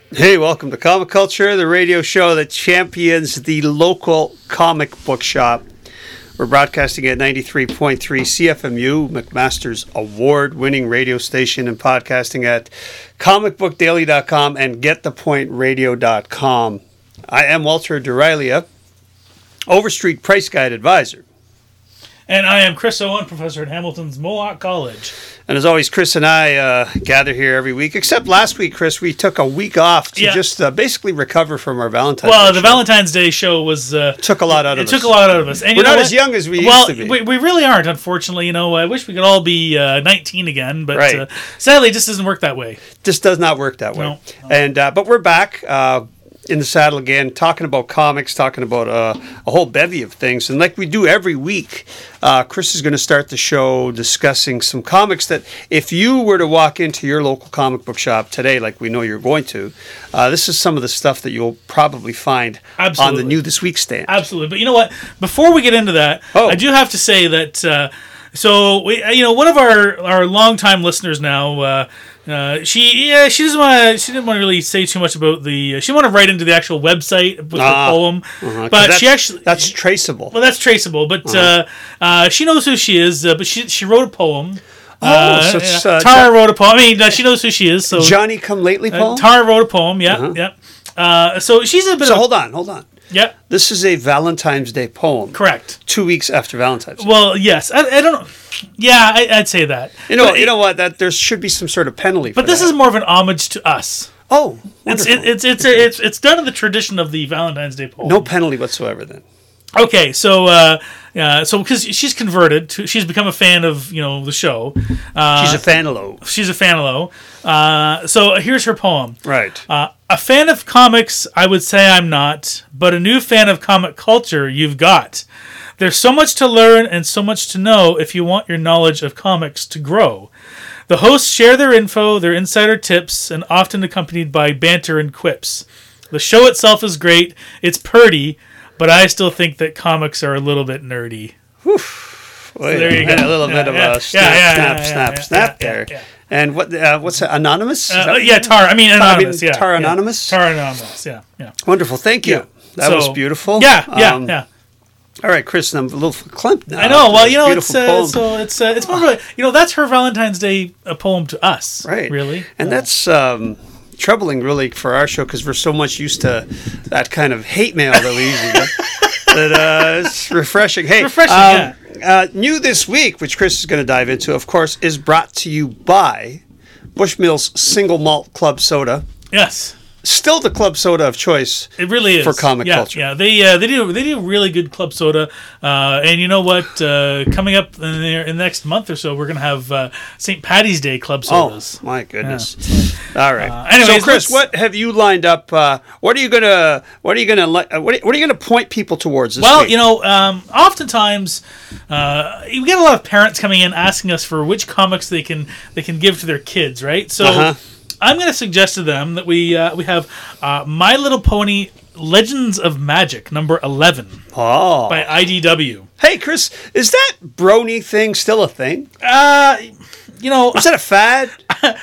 Hey, welcome to Comic Culture, the radio show that champions the local comic book shop. We're broadcasting at 93.3 CFMU, McMaster's award-winning radio station, and podcasting at comicbookdaily.com and getthepointradio.com. I am Walter Durylia, Overstreet Price Guide Advisor. And I am Chris Owen, professor at Hamilton's Mohawk College. And as always, Chris and I gather here every week. Except last week, Chris, we took a week off to just basically recover from our Valentine's Day show. Valentine's Day show was... took a lot out of us. It took a lot out of us. And we're not as young as we used to be. We really aren't, unfortunately. You know, I wish we could all be 19 again, but sadly, it just doesn't work that way. Just does not work that way. No. And but we're back in the saddle again, talking about comics, talking about a whole bevy of things. And like we do every week, Chris is going to start the show discussing some comics that if you were to walk into your local comic book shop today, like we know you're going to, this is some of the stuff that you'll probably find on the new This Week stand. Absolutely. But you know what? Before we get into that, I do have to say that... So we, one of our longtime listeners now, she didn't want to really say too much about the. She wanted to write into the actual website with the poem, but she actually that's traceable. Well, that's traceable, but she knows who she is. But she wrote a poem. Tara wrote a poem. I mean, she knows who she is. So Johnny Come Lately poem. Tara wrote a poem. Yeah, yeah. So she's a bit. So hold on. Yeah. This is a Valentine's Day poem. Correct. 2 weeks after Valentine's Day. Well, yes. I don't know. Yeah, I'd say that. You know what? That there should be some sort of penalty. But this is more of an homage to us. Oh, wonderful. It's done in the tradition of the Valentine's Day poem. No penalty whatsoever then. Okay, so because she's converted, she's become a fan of the show. She's a fanalo. She's a fanalo. So here's her poem. Right. A fan of comics, I would say I'm not, but a new fan of comic culture you've got. There's so much to learn and so much to know if you want your knowledge of comics to grow. The hosts share their info, their insider tips, and often accompanied by banter and quips. The show itself is great. It's purty. But I still think that comics are a little bit nerdy. So there you go. A little bit of a snap there. Yeah. And what's that? Anonymous? Tara. Anonymous. Tara Anonymous? Tara Anonymous, yeah. Wonderful. Thank you. Yeah. That was beautiful. Yeah. All right, Chris, I'm a little clamped now. I know. Well, it's more of a, that's her Valentine's Day poem to us. Right. Really. And that's... troubling really for our show because we're so much used to that kind of hate mail that we usually get. That it's refreshing. Hey, new this week, which Chris is going to dive into, of course, is brought to you by Bushmills Single Malt Club Soda. Yes. Still the club soda of choice. It really is for comic culture. Yeah, they do really good club soda. And you know what? Coming up in the next month or so, we're gonna have St. Patty's Day club sodas. Oh my goodness! Yeah. All right. Anyways, so Chris, what have you lined up? What are you gonna point people towards this week? Oftentimes we get a lot of parents coming in asking us for which comics they can give to their kids, right? So. I'm going to suggest to them that we have My Little Pony Legends of Magic, number 11, by IDW. Hey, Chris, is that brony thing still a thing? Is that a fad?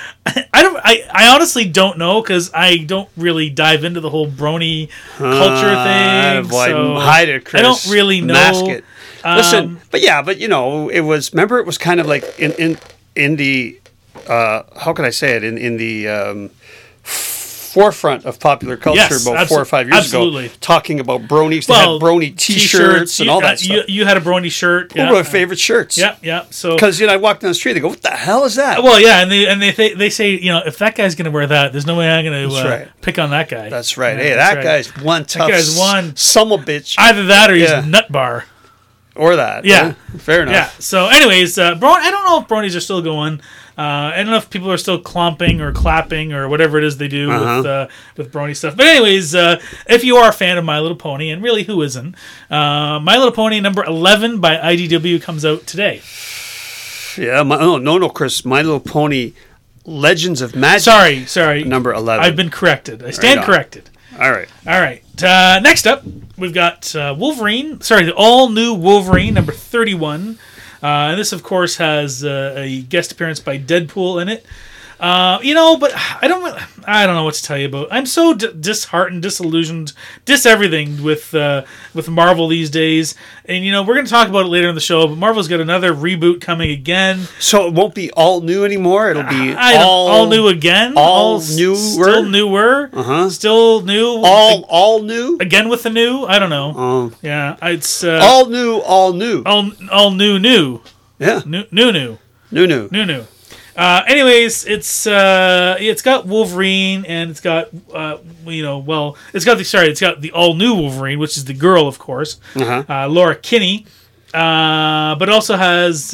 I honestly don't know because I don't really dive into the whole brony culture thing. So hide it, Chris. I don't really know. Mask it. Listen, but it was. Remember, it was kind of like in the. How can I say it? In the forefront of popular culture about 4 or 5 years ago, talking about bronies. They had brony T-shirts and all that stuff. You had a brony shirt. One of my favorite shirts. Yeah. So because I walk down the street, they go, "What the hell is that?" Well, yeah, and they say, if that guy's going to wear that, there's no way I'm going to pick on that guy. That's right. Hey, that guy's one tough. That guy's one son of a bitch. Either that or he's a nut bar. Or that. Yeah. Fair enough. Yeah. So, anyways, I don't know if bronies are still going. I don't know if people are still clomping or clapping or whatever it is they do with brony stuff. But anyways, if you are a fan of My Little Pony, and really who isn't, My Little Pony number 11 by IDW comes out today. Yeah. No, Chris. My Little Pony Legends of Magic. Sorry. Number 11. I've been corrected. I stand corrected. All right. Next up, we've got Wolverine. Sorry, the all-new Wolverine, number 31. And this, of course, has a guest appearance by Deadpool in it. But I don't know what to tell you about. I'm so disheartened, disillusioned, everything with Marvel these days. And we're going to talk about it later in the show. But Marvel's got another reboot coming again. So it won't be all new anymore. It'll be all new again. All newer. Still newer. Still new. All new. Again with the new. I don't know. Yeah, it's all new. All new. All new. Yeah. New. Anyways, it's got Wolverine, and it's got it's got the all new Wolverine, which is the girl, of course, Laura Kinney, but it also has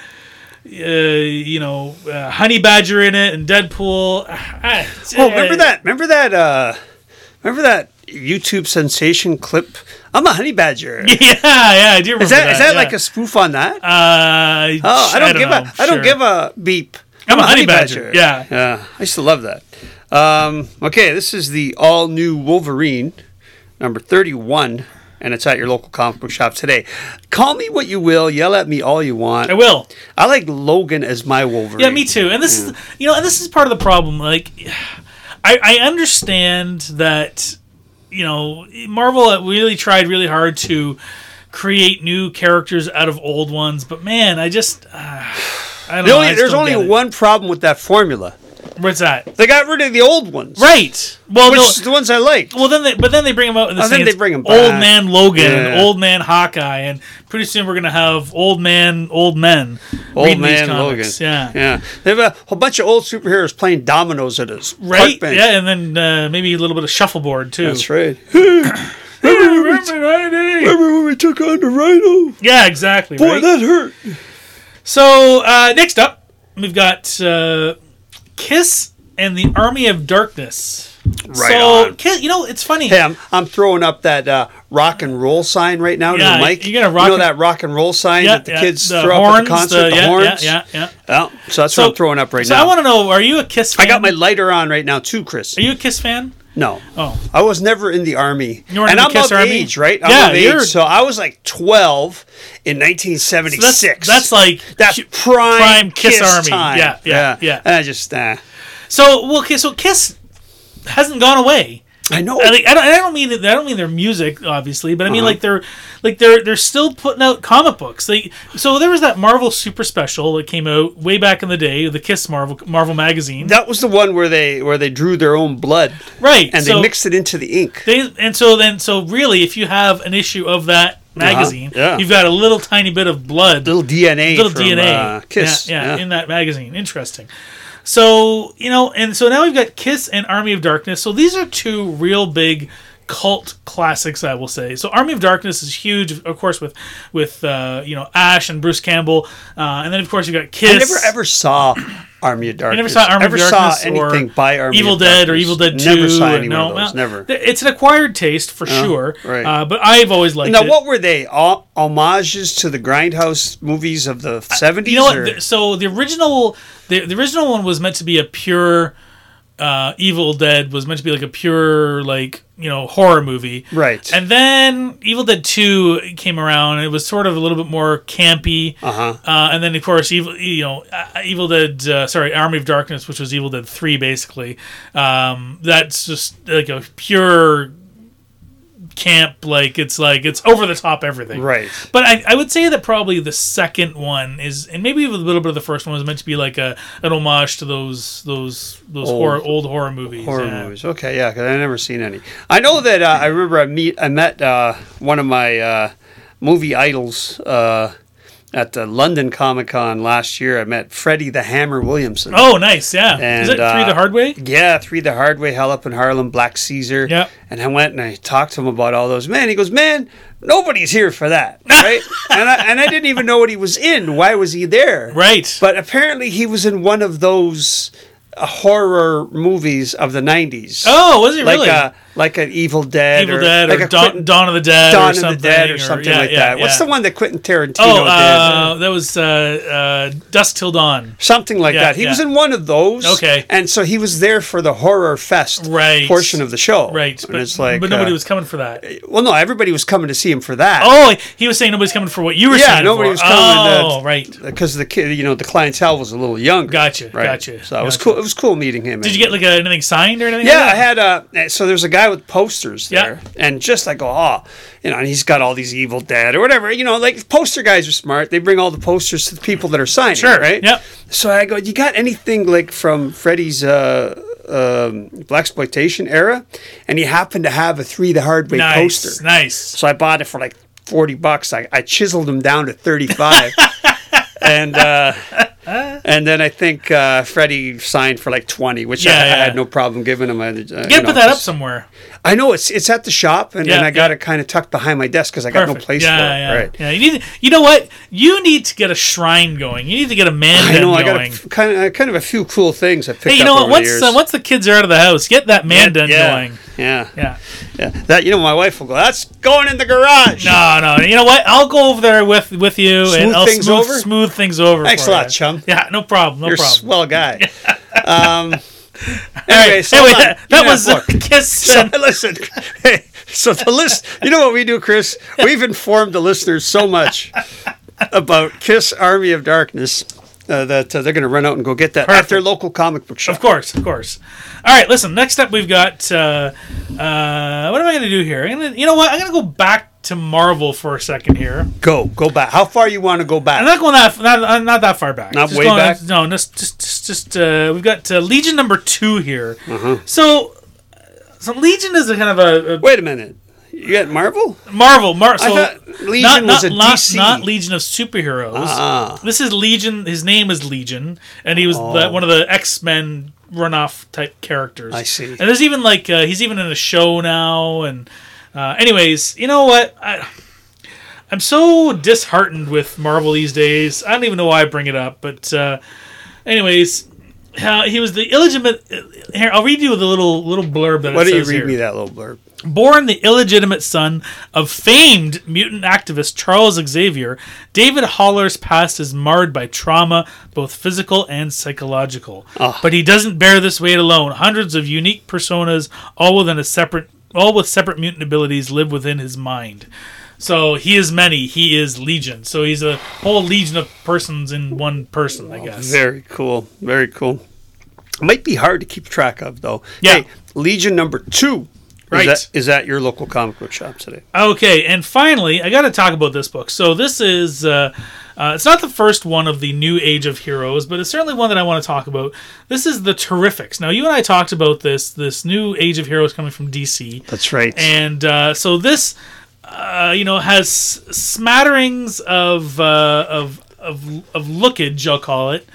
Honey Badger in it and Deadpool. Remember that YouTube sensation clip? I'm a honey badger. Yeah, I do remember that. Is that like a spoof on that? I don't give a beep. I'm a honey badger. Yeah. I used to love that. Okay, this is the all new Wolverine, number 31, and it's at your local comic book shop today. Call me what you will, yell at me all you want. I will. I like Logan as my Wolverine. Yeah, me too. And this is this is part of the problem. Like, I understand that Marvel really tried really hard to create new characters out of old ones, but man, I just I don't know. There's only one problem with that formula. What's that? They got rid of the old ones, right? Well, which is the ones I liked. Well, then they bring them out. And then they bring them back. Old man Logan and old man Hawkeye, and pretty soon we're gonna have old men reading these comics. Logan. Yeah. They have a whole bunch of old superheroes playing dominoes at us, right? Yeah, and then maybe a little bit of shuffleboard too. That's right. Remember when we took on the Rhino? Yeah, exactly. Boy, that hurt. So next up, we've got Kiss and the Army of Darkness. Right on. Kiss, it's funny. Hey, I'm throwing up that rock and roll sign right now to the mic. You know that rock and roll sign that the kids the throw horns, up at the concert? The horns? Yeah. Well, so that's what I'm throwing up right now. So I want to know, are you a Kiss fan? I got my lighter on right now too, Chris. Are you a Kiss fan? No. Oh. I was never in the Army. You weren't in the Kiss Army? Age, right? I'm of age, so I was like 12 in 1976. So that's prime Kiss Army. Time. Yeah. And I just... So Kiss hasn't gone away. I know. I don't mean their music, obviously, but I mean they're still putting out comic books. So there was that Marvel Super Special that came out way back in the day, the Kiss Marvel magazine. That was the one where they drew their own blood, right? And they mixed it into the ink. So really, if you have an issue of that magazine, you've got a little tiny bit of blood, little DNA from Kiss, in that magazine. Interesting. So, and so now we've got Kiss and Army of Darkness. So these are two real big cult classics, I will say. So Army of Darkness is huge, of course, with Ash and Bruce Campbell. And then, of course, you've got Kiss. I never ever saw Army of Darkness. You never saw Army of Darkness saw anything by Army Evil of Dead Darkness. Or Evil Dead 2. Never saw any of those, never. It's an acquired taste, for sure. Right. But I've always liked it. Now, what were they? Homages to the Grindhouse movies of the 70s? You know what? So the original one was meant to be a pure... Evil Dead was meant to be like a pure horror movie, right? And then Evil Dead 2 came around, and it was sort of a little bit more campy. And then of course Evil Dead, Army of Darkness, which was Evil Dead 3, basically. That's just like a pure camp, it's over the top everything, right? But I would say that probably the second one is, and maybe even a little bit of the first one was meant to be like an homage to those old horror movies. Movies, okay, yeah, because I've never seen any. I know that I remember I met one of my movie idols at the London Comic Con last year. I met Freddie the Hammer Williamson. Oh, nice, yeah. And, is it 3 the Hard Way? Yeah, 3 the Hard Way, Hell Up in Harlem, Black Caesar. Yeah. And I went and I talked to him about all those. Man, he goes, man, nobody's here for that, right? and I didn't even know what he was in. Why was he there? Right. But apparently he was in one of those horror movies of the 90s. Oh, was he really? Like an Evil Dead or like Dawn of the Dead Dawn or something. Of the Dead or something like that. What's the one that Quentin Tarantino did? That was Dusk Till Dawn. Something like that. He was in one of those. Okay. And so he was there for the Horror Fest portion of the show. Right. And it's like, but nobody was coming for that. Well, no, everybody was coming to see him for that. Oh, he was saying nobody's coming for what you were saying. Yeah, nobody was coming. Oh, right. Because the clientele was a little younger. Gotcha. Right? Gotcha. So it was cool. It was cool meeting him. Did you get like anything signed or anything? Yeah, like I had. So there's a guy with posters there, Yeah. and just like, and he's got all these Evil Dead or whatever. Like poster guys are smart. They bring all the posters to the people that are signing. Sure. Right. Yep. So I go, you got anything like from Freddy's Blaxploitation era? And he happened to have a 3 the Hard Way poster. Nice. So I bought it for like $40. I chiseled him down to 35. And then I think Freddie signed for like 20, which I had no problem giving him. You gotta put that up somewhere. I know it's at the shop, and I got it kind of tucked behind my desk because I got no place for it. Right? Yeah. You know what? You need to get a shrine going. You need to get a man den I going. got kind of a few cool things I picked up. Hey, you know what? over the years. Once the kids are out of the house, get that man den going. Yeah. That my wife will go, that's going in the garage. No. You know what? I'll go over there with you and I'll smooth things over. Thanks a lot, chum. Yeah, no problem. You're a swell guy. Anyway, that was Kiss. Listen, hey, so the list. You know what we do, Chris? We've informed the listeners so much about Kiss Army of Darkness that they're going to run out and go get that at their local comic book shop. Of course. All right, listen. Next up, we've got. What am I going to do here? You know what? I'm going to go back to Marvel for a second here. Go back. How far you want to go back? I'm not going not that far back. Not just way back. No, just we've got Legion number 2 here. Uh-huh. So Legion is a kind of a. Wait a minute. You got Marvel. So I thought Legion was a DC. Not Legion of Superheroes. This is Legion. His name is Legion, and he was one of the X-Men runoff type characters. I see. And there's even he's even in a show now. And anyways, you know what? I'm so disheartened with Marvel these days. I don't even know why I bring it up, but anyways. He was the illegitimate. Here, I'll read you the little blurb that it says here. Why don't you read me that little blurb? Born the illegitimate son of famed mutant activist Charles Xavier, David Haller's past is marred by trauma, both physical and psychological. But he doesn't bear this weight alone. Hundreds of unique personas, all with separate mutant abilities, live within his mind. So he is many. He is Legion. So he's a whole legion of persons in one person, I guess. Very cool. Very cool. Might be hard to keep track of, though. Yeah. Hey, Legion number 2 is at your local comic book shop today. Okay, and finally, I got to talk about this book. So this is, it's not the first one of the new Age of Heroes, but it's certainly one that I want to talk about. This is the Terrifics. Now, you and I talked about this new Age of Heroes coming from DC. That's right. And so this... has smatterings of lookage, I'll call it.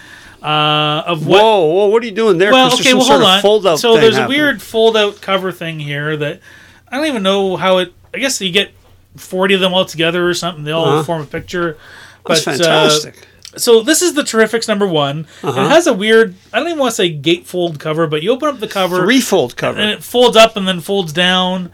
Whoa! What are you doing there? Well, okay, hold on. Fold-out so there's happening. a weird fold-out cover thing here that I don't even know how it. I guess you get 40 of them all together or something. They all form a picture. That's fantastic. So this is the Terrifics number 1. It has a weird, I don't even want to say gatefold cover, but you open up the cover. 3-fold cover. And it folds up and then folds down.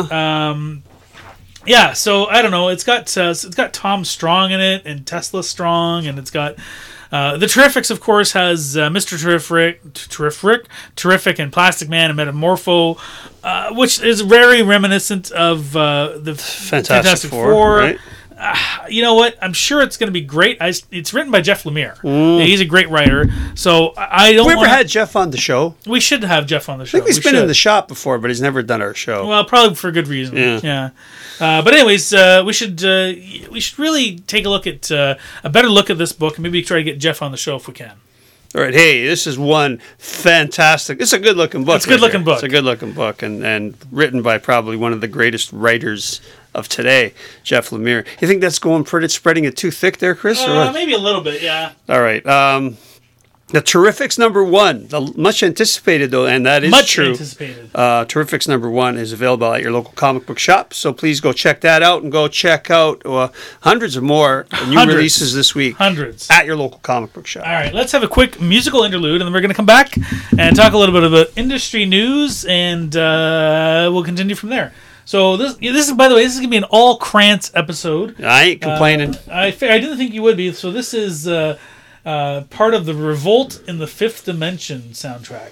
Yeah, so I don't know. It's got Tom Strong in it and Tesla Strong, and it's got the Terrifics. Of course, has Mr. Terrific, and Plastic Man and Metamorpho, which is very reminiscent of the Fantastic Four. Right? You know what? I'm sure it's going to be great. It's written by Jeff Lemire. He's a great writer. So I don't. We ever had Jeff on the show? We should have Jeff on the show. I think he's been in the shop before, but he's never done our show. Well, probably for good reason. Yeah. But anyways, we should really take a look at a better look at this book and maybe try to get Jeff on the show if we can. All right, hey, this is one fantastic. It's a good-looking book. It's a good-looking book. It's a good-looking book, and written by probably one of the greatest writers of today, Jeff Lemire. You think that's spreading it too thick there, Chris? Or what? Maybe a little bit, yeah. All right. The Terrifics number 1, the much anticipated though, and that is true. Much anticipated. Terrifics number 1 is available at your local comic book shop. So please go check that out and go check out hundreds of more new releases this week. Hundreds at your local comic book shop. All right, let's have a quick musical interlude, and then we're going to come back and talk a little bit about industry news, and we'll continue from there. So this is, by the way, this is gonna be an all Krantz episode. I ain't complaining. I didn't think you would be. So this is part of the Revolt in the Fifth Dimension soundtrack.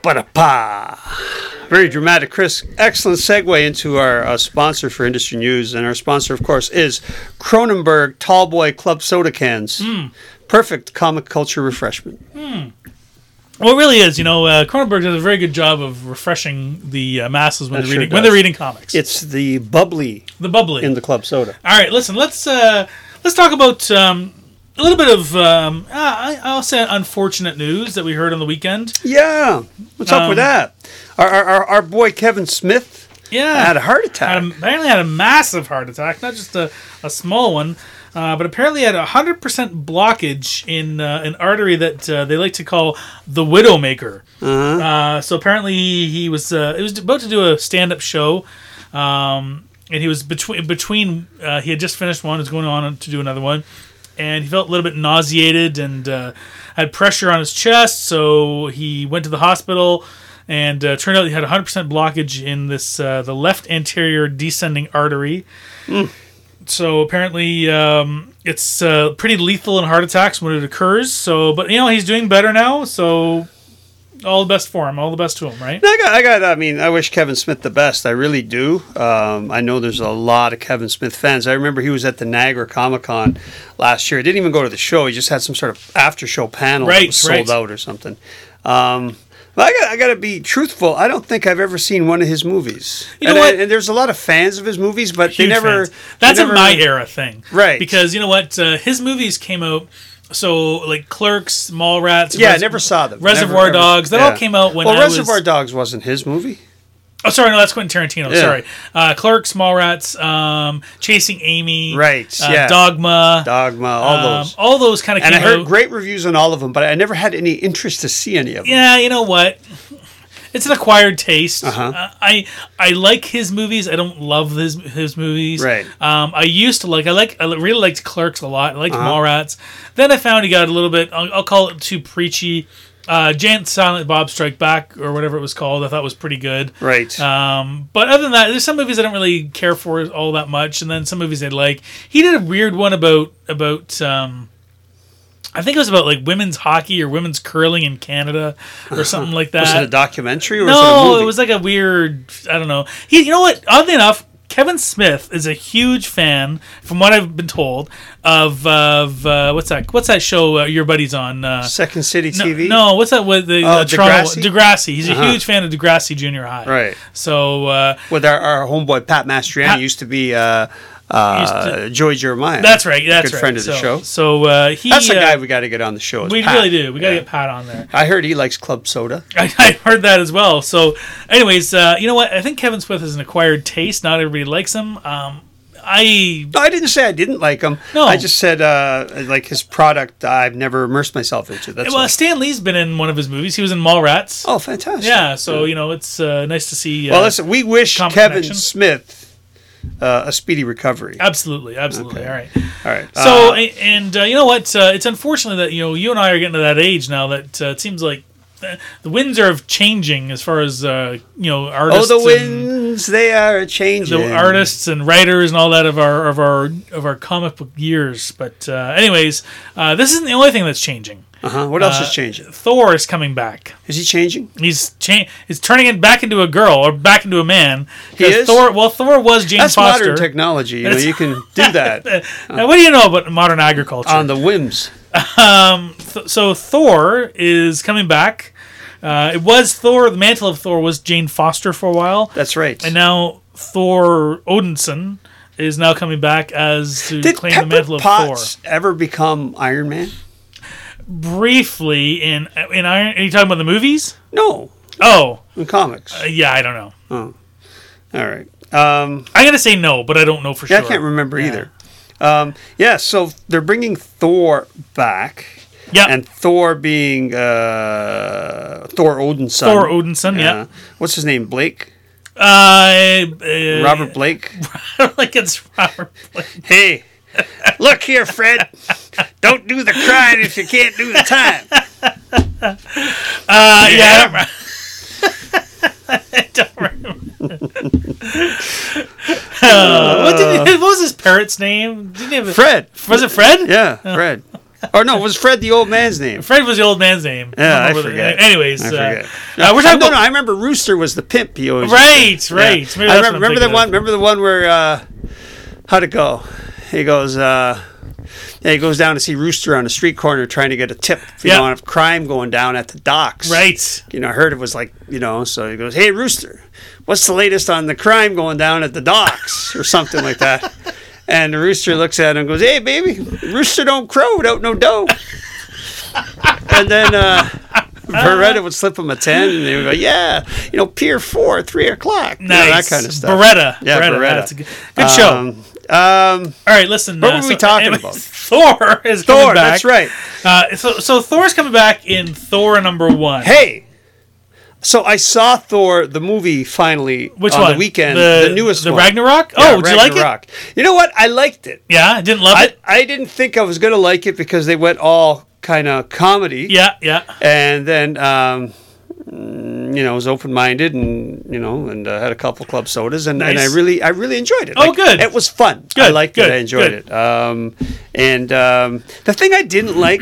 Ba-da-pa. Very dramatic, Chris. Excellent segue into our sponsor for industry news. And our sponsor, of course, is Kronenberg Tallboy Club Soda Cans. Perfect comic culture refreshment. Well, it really is. Cronenberg does a very good job of refreshing the masses when they're reading comics. It's the bubbly in the club soda. All right, listen. Let's talk about a little bit of I'll say unfortunate news that we heard on the weekend. Yeah, what's up with that? Our boy Kevin Smith. Yeah, had a heart attack. Apparently had a massive heart attack, not just a small one. But apparently had 100% blockage in an artery that they like to call the Widowmaker. So apparently he was about to do a stand-up show, and he was between he had just finished one, was going on to do another one, and he felt a little bit nauseated and had pressure on his chest. So he went to the hospital, and turned out he had 100% blockage in this the left anterior descending artery. So apparently, it's pretty lethal in heart attacks when it occurs. So, but he's doing better now. So, all the best for him. All the best to him, right? I wish Kevin Smith the best. I really do. I know there's a lot of Kevin Smith fans. I remember he was at the Niagara Comic-Con last year. He didn't even go to the show. He just had some sort of after-show panel that was sold out or something. But I got to be truthful. I don't think I've ever seen one of his movies. You know what? And there's a lot of fans of his movies, but Huge they never... fans. That's a my era thing. Right. Because you know what? His movies came out... So, like Clerks, Mallrats... Yeah, I never saw them. Reservoir Dogs. That all came out when Reservoir Dogs wasn't his movie. Oh, sorry, no, that's Quentin Tarantino. Yeah. Sorry. Clerks, Mallrats, Chasing Amy. Right, Dogma, all those. All those kind of came out. And I heard great reviews on all of them, but I never had any interest to see any of them. Yeah, you know what? It's an acquired taste. I like his movies. I don't love his movies. Right. I used to like. I really liked Clerks a lot. I liked Mallrats. Then I found he got a little bit. I'll call it too preachy. Giant Silent Bob Strike Back or whatever it was called, I thought was pretty good. Right. But other than that, there's some movies I don't really care for all that much, and then some movies I like. He did a weird one about I think it was about like women's hockey or women's curling in Canada or something like that. Was it a documentary or was it a movie? It was like a weird, I don't know. You know what? Oddly enough, Kevin Smith is a huge fan, from what I've been told, of what's that show your buddy's on? Second City TV? No, what's that with the Toronto Degrassi? He's a huge fan of Degrassi Junior High. Right. So with our homeboy Pat Mastriani used to be Joey Jeremiah. That's right. That's good friend of the show. So that's a guy we got to get on the show. We Pat. Really do. We got to get Pat on there. I heard he likes club soda. I heard that as well. So, anyways, you know what? I think Kevin Smith is an acquired taste. Not everybody likes him. I didn't say I didn't like him. No. I just said like his product I've never immersed myself into. That's all. Stan Lee's been in one of his movies. He was in Mallrats. Oh, fantastic. Yeah, so it's nice to see. Well, listen, we wish Kevin Smith a speedy recovery. Absolutely. Okay. All right. So, you know what? It's unfortunate that you and I are getting to that age now that it seems like the winds are changing as far as artists. Oh, the winds, they are changing. The artists and writers and all that of our comic book years. But anyways, this isn't the only thing that's changing. What else is changing? Thor is coming back. Is he changing? He's turning it back into a girl or back into a man. He is? Thor was Jane That's Foster. Modern technology. You can do that. Now, what do you know about modern agriculture? On the whims. So Thor is coming back. It was Thor. The mantle of Thor was Jane Foster for a while. That's right. And now Thor Odinson is now coming back to claim the mantle of Potts Thor. Ever become Iron Man? Briefly in Iron. Are you talking about the movies? No. Oh, in comics. Yeah, I don't know. Oh, all right. I'm gonna say no, but I don't know for sure. I can't remember either. So they're bringing Thor back. Yeah. And Thor being Thor Odinson. Thor Odinson, yeah. What's his name? Blake? Robert Blake? I don't think it's Robert Blake. Hey, look here, Fred. Don't do the crying if you can't do the time. Yeah. I don't remember. What was his parrot's name? Fred. Was it Fred? Yeah, Fred. Or no, was Fred the old man's name? Fred was the old man's name. Yeah, I don't know forget. Anyways, I forget. we're talking about. No, I remember Rooster was the pimp. He always Right. used to- Maybe I that's what I'm remember the thinking one. of. Remember the one where how'd it go? He goes. He goes down to see Rooster on the street corner trying to get a tip, on a crime going down at the docks. Right. I heard it was like, so he goes, "Hey, Rooster, what's the latest on the crime going down at the docks?" or something like that. And the Rooster looks at him and goes, "Hey, baby, Rooster don't crow without no dough." And then Beretta would slip him a 10, and they would go, "Yeah, Pier 4, 3 o'clock." Nice. That kind of stuff. Beretta. Yeah, Beretta. That's a good show. All right, listen. What were we talking about? Thor is coming back. That's right. So Thor's coming back in Thor #1. Hey, so I saw Thor, the movie, finally Which on one? the weekend. The newest one. Ragnarok? Yeah, Did you like it? Ragnarok. You know what? I liked it. Yeah, I didn't love it. I didn't think I was going to like it because they went all kind of comedy. Yeah. And then, I was open-minded and had a couple club sodas and I Nice. really enjoyed it. Oh, good. It was fun. Good, I liked good, it. I enjoyed good. it. The thing I didn't like,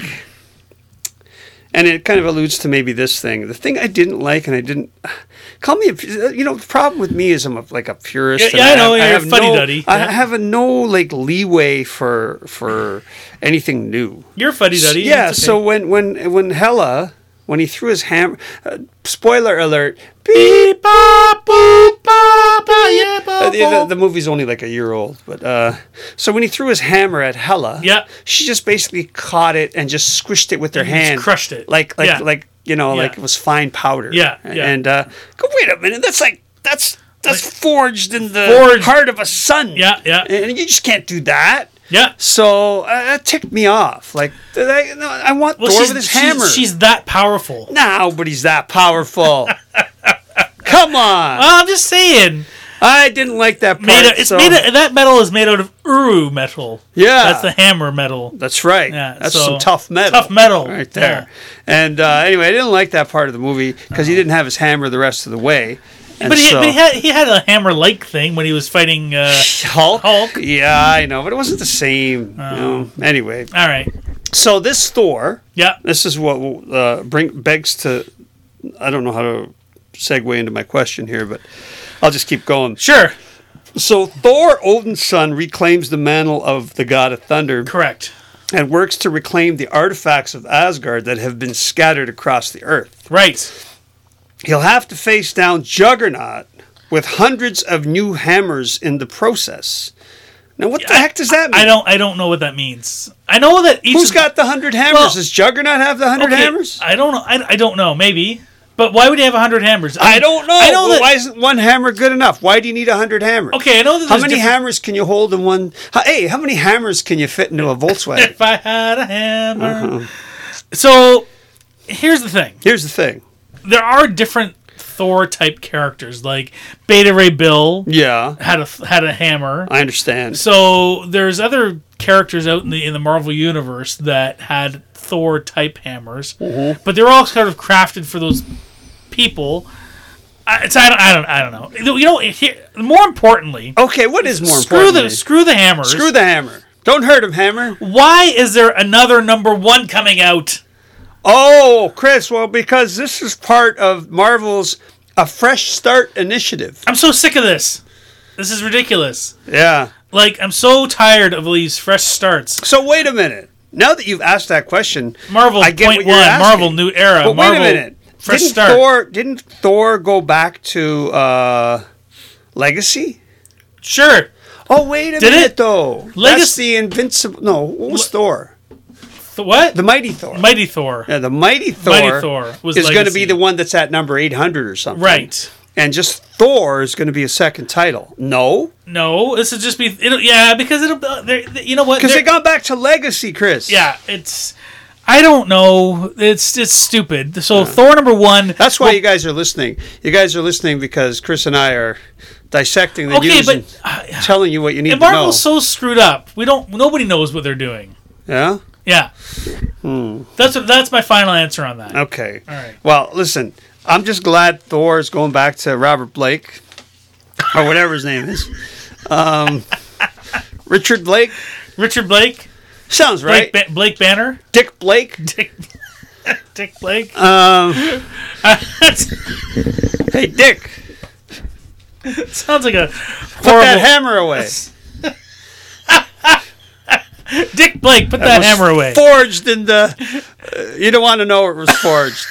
and it kind of alludes to maybe this thing. The thing I didn't like, and I didn't call me. The problem with me is I'm like a purist. Yeah, I know, you're a have fuddy-duddy. I Yeah. have no leeway for anything new. You're a fuddy-duddy. Yeah. It's okay. So when Hela, when he threw his hammer, spoiler alert. Beep, bop, boop, bop, bop, yeah, bop, the movie's only like a year old, but so when he threw his hammer at Hela, Yeah. she just basically caught it and just squished it with her And just hand, crushed it. like Yeah. like it was fine powder. Yeah. And go, wait a minute, that's forged in the Forged. heart of a sun. Yeah. And you just can't do that. Yeah. So that ticked me off. Like I want Thor with his hammer. She's that powerful. Nobody's that powerful. Come on. I'm just saying. I didn't like that part. That metal is made out of Uru metal. Yeah. That's the hammer metal. That's right. Yeah, That's so- some tough metal. Tough metal. Right there. And anyway, I didn't like that part of the movie because he didn't have his hammer the rest of the way. And But he had a hammer-like thing when he was fighting Hulk. Yeah, I know, but it wasn't the same. Anyway, All right. so this Thor, Yeah. this is what begs to. I don't know how to segue into my question here, but I'll just keep going. Sure. So Thor, Odin's son, reclaims the mantle of the god of thunder Correct. and works to reclaim the artifacts of Asgard that have been scattered across the earth. Right. He'll have to face down Juggernaut with hundreds of new hammers in the process. Now, what the heck does that mean? I don't know what that means. I know that each. Who's got the 100 hammers? Well, Does Juggernaut have the 100 hammers? I don't know. I don't know. Maybe. But why would he have 100 hammers? I don't know. I know that. Why isn't one hammer good enough? Why do you need 100 hammers? Okay, I know that. How there's many different- hammers can you hold in one? Hey, how many hammers can you fit into a Volkswagen? If I had a hammer. So, here's the thing. Here's the thing. There are different Thor type characters, like Beta Ray Bill Yeah, had a hammer. I understand. So there's other characters out in the Marvel universe that had Thor type hammers, but they're all sort of crafted for those people. I don't know. You know, more importantly, Okay, what is more screw important? the hammers. Screw the hammer. Don't hurt him, hammer. Why is there another #1 coming out? Oh, Chris, well, because this is part of Marvel's A Fresh Start initiative. I'm so sick of this. This is ridiculous. Yeah. Like, I'm so tired of these fresh starts. So wait a minute. Now that you've asked that question, Marvel I get point what you're one, asking. Marvel new era, But Marvel wait a minute. fresh Didn't start. Didn't Thor go back to Legacy? Sure. Oh, wait a Did minute, it? though. That's Legacy- the Invincible. No, what was Thor? What? The Mighty Thor. Mighty Thor. Yeah, the Mighty Thor, Was is going to Legacy. be the one that's at number 800 or something. Right. And just Thor is going to be a second title. No? No, this would just be because you know what? Because they gone back to Legacy, Chris. Yeah, it's. I don't know. It's stupid. So Thor #1. That's why you guys are listening. You guys are listening because Chris and I are dissecting the news and telling you what you need to know. Marvel's so screwed up. Nobody knows what they're doing. Yeah? Yeah. That's my final answer on that. Okay. All right. Well, listen, I'm just glad Thor is going back to Robert Blake, or whatever his name is. Richard Blake. Richard Blake. Sounds right. Blake Banner. Dick Blake. Dick Blake. Hey, Dick. Sounds like a Put that hammer away. Dick Blake, put that hammer away. Forged in the. You don't want to know it was forged.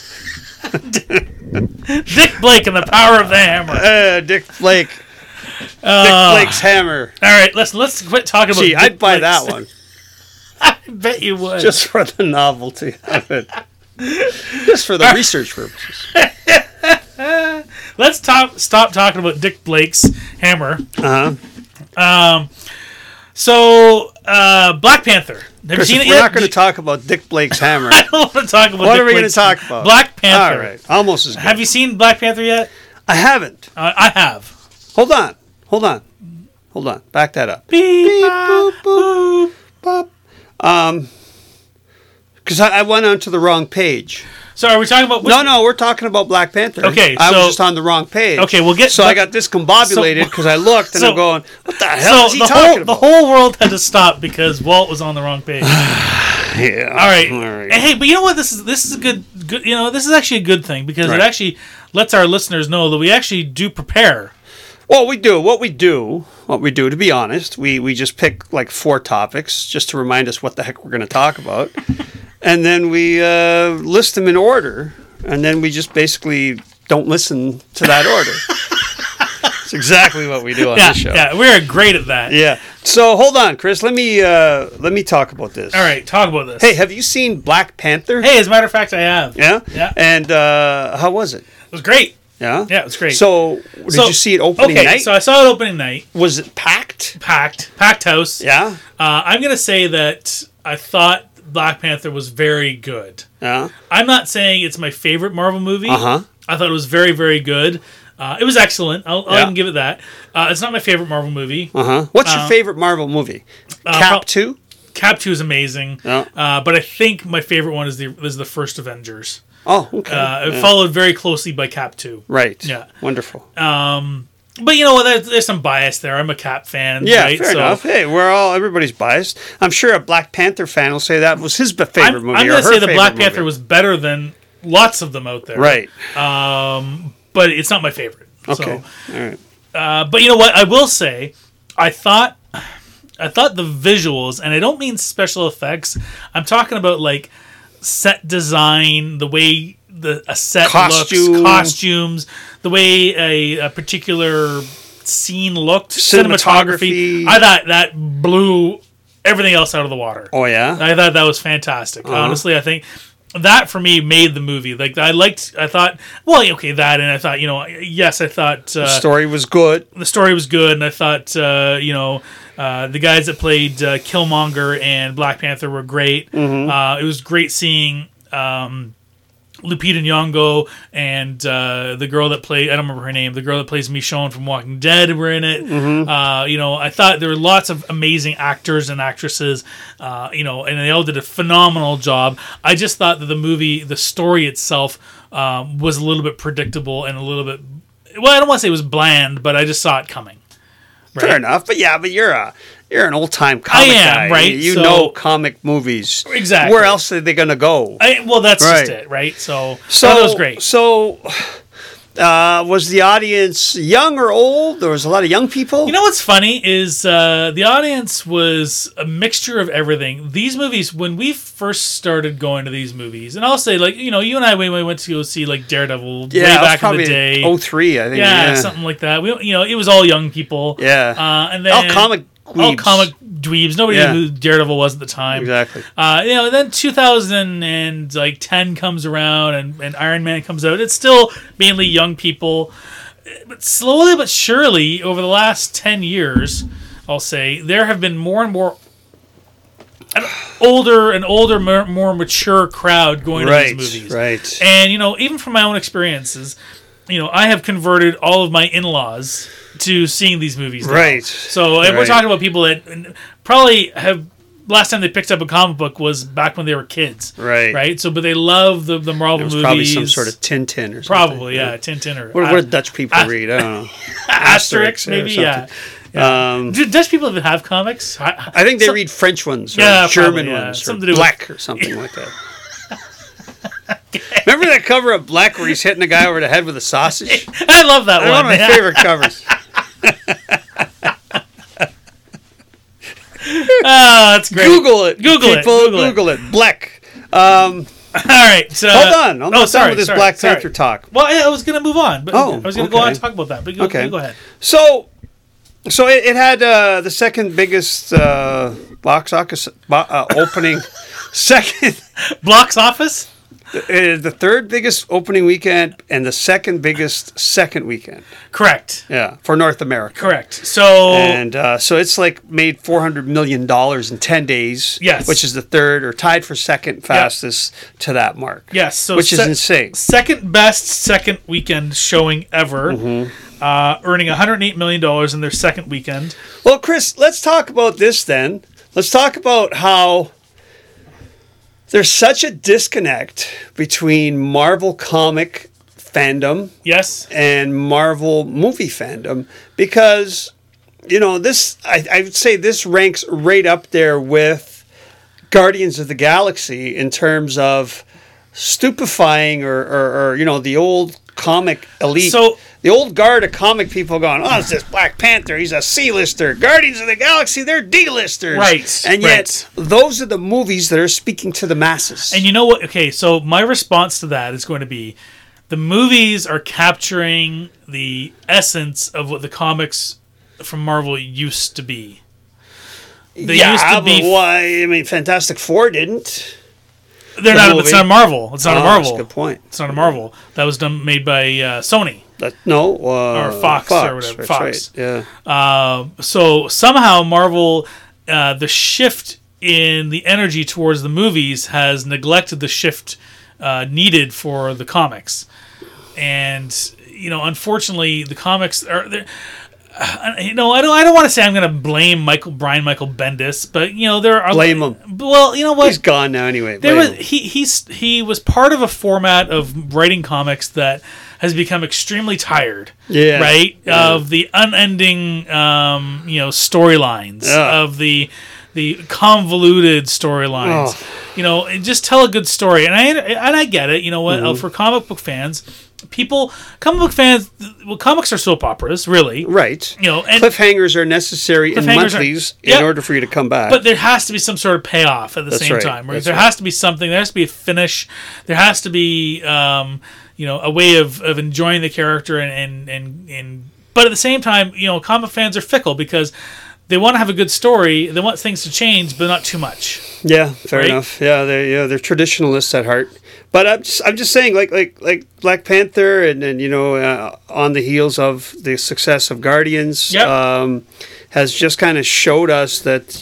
Dick Blake and the power of the hammer. Dick Blake. Dick Blake's hammer. All right, let's quit talking about. Gee, I'd buy that one. I bet you would. Just for the novelty of it. Just for the research purposes. Let's stop talking about Dick Blake's hammer. So, Black Panther. Have you seen it yet? We're not going to talk about Dick Blake's hammer. I don't want to talk about What Dick are we going to Blake's talk about? Black Panther. All right. Almost as good. Have you seen Black Panther yet? I haven't. I have. Hold on. Back that up. Beep, Beep, boop, boop, boop. Because I went onto the wrong page. So are we talking about... No, we're talking about Black Panther. Okay, I was just on the wrong page. Okay, we'll get... So I got discombobulated because I looked and I'm going, what the hell is he talking about? The whole world had to stop because Walt was on the wrong page. Yeah. All right. And hey, but you know what? This is a good this is actually a good thing because it actually lets our listeners know that we actually do prepare. Well, we do. What we do, to be honest, we just pick like 4 topics just to remind us what the heck we're going to talk about. And then we list them in order, and then we just basically don't listen to that order. That's exactly what we do on this show. Yeah, we're great at that. Yeah. So hold on, Chris. Let me talk about this. All right, talk about this. Hey, have you seen Black Panther? Hey, as a matter of fact, I have. Yeah? Yeah. And how was it? It was great. Yeah? Yeah, it was great. So, did you see it opening night? Okay, so I saw it opening night. Was it packed? Packed house. Yeah? I'm going to say that I thought Black Panther was very good. Yeah? I'm not saying it's my favorite Marvel movie. Uh-huh. I thought it was very, very good. It was excellent. I'll even give it that. It's not my favorite Marvel movie. Uh-huh. What's your favorite Marvel movie? Cap 2? Cap 2 is amazing. Yeah. But I think my favorite one is the first Avengers. Oh, okay. It followed very closely by Cap 2. Right. Yeah. Wonderful. But you know what? There's some bias there. I'm a Cap fan. Yeah, right? fair enough. Hey, everybody's biased. I'm sure a Black Panther fan will say that was his favorite movie. I'm going to say the Black Panther was better than lots of them out there. Right. But it's not my favorite. Okay. So, all right. But you know what? I will say, I thought the visuals, and I don't mean special effects. I'm talking about like set design, the way a set looks, costumes, the way a particular scene looked, cinematography. I thought that blew everything else out of the water. Oh yeah, I thought that was fantastic. Honestly, I think that for me made the movie. Like I thought, well, okay, that, and I thought, yes, I thought the story was good. The story was good, and I thought, the guys that played Killmonger and Black Panther were great. Mm-hmm. It was great seeing Lupita Nyong'o and the girl that played, I don't remember her name, the girl that plays Michonne from Walking Dead were in it. Mm-hmm. I thought there were lots of amazing actors and actresses, and they all did a phenomenal job. I just thought that the story itself was a little bit predictable and a little bit, well, I don't want to say it was bland, but I just saw it coming. Right? Fair enough, but you're an old time comic guy. Right? You know comic movies. Exactly. Where else are they going to go? That's just it, right? So that was great. So, was the audience young or old? There was a lot of young people. You know what's funny is the audience was a mixture of everything. These movies, when we first started going to these movies, and I'll say, like, you and I, we went to go see like Daredevil way back in the day. 2003, I think. Yeah, something like that. It was all young people. Yeah. And then all comic dweebs. Nobody knew who Daredevil was at the time. Exactly. Then 2010 comes around and Iron Man comes out. It's still mainly young people. But slowly but surely, over the last 10 years, I'll say, there have been more and more an older, more mature crowd going to these movies. Right. And, even from my own experiences, I have converted all of my in-laws to seeing these movies now. Right. So we're talking about people that probably have, last time they picked up a comic book was back when they were kids. Right. Right. So, but they love the Marvel movies. Probably some sort of Tintin or something. Probably, yeah. Tintin or... What do Dutch people read? I don't know. Asterix, maybe, yeah. Do Dutch people even have comics? I think they read French ones or German ones or something to do Black or something like that. Remember that cover of Black where he's hitting a guy over the head with a sausage? I love that one. One of my favorite covers. That's great. Google it. Google it. Black. All right. So, hold on. I'm not done with this Black Panther talk. Well, I was going to move on. But I was going to go on and talk about that. But go ahead. So it had the second biggest box office opening. Second. Box office? The third biggest opening weekend and the second biggest second weekend. Correct. Yeah, for North America. Correct. So so it's like made $400 million in 10 days. Yes. Which is the third or tied for second fastest to that mark. Yes. So which is insane. Second best second weekend showing ever. Mm-hmm. Earning $108 million in their second weekend. Well, Chris, let's talk about this then. Let's talk about how there's such a disconnect between Marvel comic fandom, and Marvel movie fandom, because this I would say this ranks right up there with Guardians of the Galaxy in terms of stupefying or the old comic elite. So the old guard of comic people going, oh, it's this Black Panther, he's a C-lister. Guardians of the Galaxy, they're D-listers. Right. And yet, those are the movies that are speaking to the masses. And you know what? Okay, so my response to that is going to be, the movies are capturing the essence of what the comics from Marvel used to be. They used to be... why? I mean, Fantastic Four didn't. They're not. It's not a Marvel. It's not a Marvel. That's a good point. It's not a Marvel. That was made by Sony. Or Fox or whatever. Fox. Right, yeah. So somehow Marvel, the shift in the energy towards the movies has neglected the shift needed for the comics, and unfortunately, the comics are. I don't want to say I'm going to blame Brian Michael Bendis, but there are blame him. Well, you know what? He's gone now anyway. He was part of a format of writing comics that has become extremely tired. Yeah. Right? Yeah. Of the unending storylines, of the convoluted storylines. Oh. Just tell a good story. And I get it. You know what? Mm-hmm. For comic book fans, comics are soap operas, really. Right. And cliffhangers are necessary in monthlies in order for you to come back. But there has to be some sort of payoff at the same time. Right? There has to be something. There has to be a finish. There has to be, a way of enjoying the character and. But at the same time, comic fans are fickle because they want to have a good story. They want things to change, but not too much. Yeah, fair enough. Yeah, they're traditionalists at heart. But I'm just saying, like Black Panther, and on the heels of the success of Guardians, has just kind of showed us that